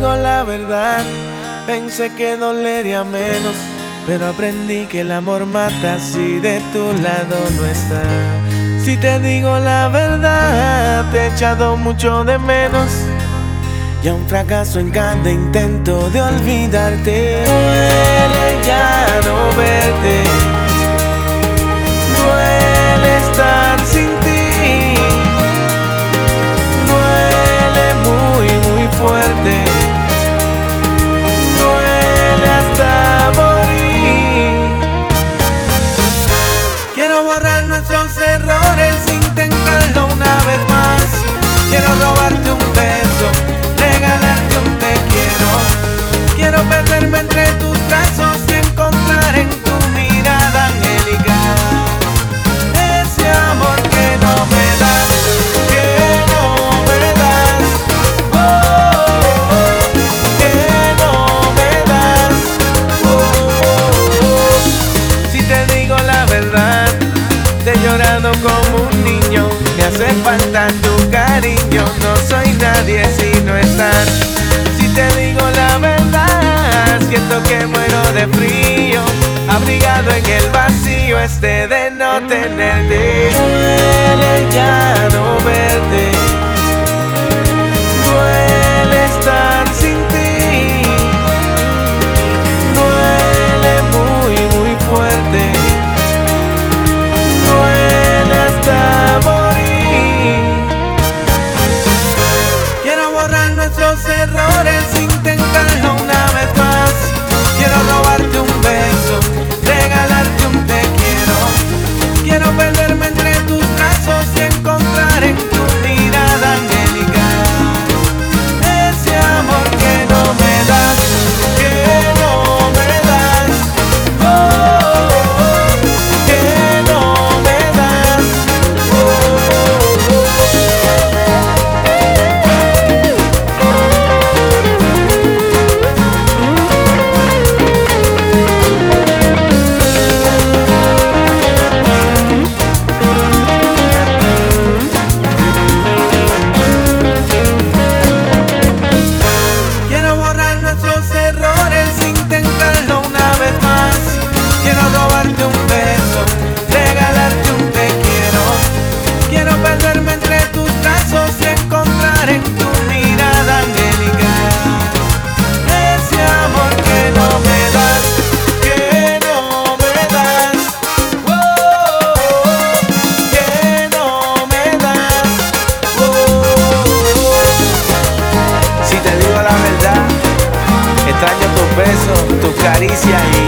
digo la verdad, pensé que dolería menos, pero aprendí que el amor mata si de tu lado no está. Si te digo la verdad, te he echado mucho de menos, y a un fracaso en cada intento de olvidarte. Duele ya no verte, duele estar sin ti, duele muy muy fuerte, duele hasta morir. Quiero borrar nuestros errores, intentarlo una vez más. Quiero robarte un beso, regalarte un te quiero. Quiero perderme entre tus brazos y encontrar en tu mirada angelical ese amor que no me das, que no me das, oh, oh, oh, que no me das, oh, oh, oh. Si te digo la verdad, te he llorado como un niño, me hace falta tu cariño, no soy nadie si no estás. Si te digo la verdad, siento que muero de frío, abrigado en el vacío este de no tenerte. Duele ya no verte, duele estar sin ti, duele muy muy fuerte, duele hasta morir. Quiero borrar nuestros errores, intentarlo una vez más. Quiero robarte un beso, regalarte un te quiero. Quiero perderme entre tus brazos y encontrar en tu mirada angelical ese amor que no me das, que no me das, oh, oh, oh, que no me das, oh, oh, oh. Quiero borrar nuestros errores, intentarlo una vez más. Quiero robarte un beso, regalarte un te quiero. Quiero perderme entre tus brazos y encontrar en tu mirada angelical ese amor que no me das, que no me das, oh, oh, oh, que no me das, oh, oh, oh. Si te digo la verdad, extraño tus besos, tus caricias y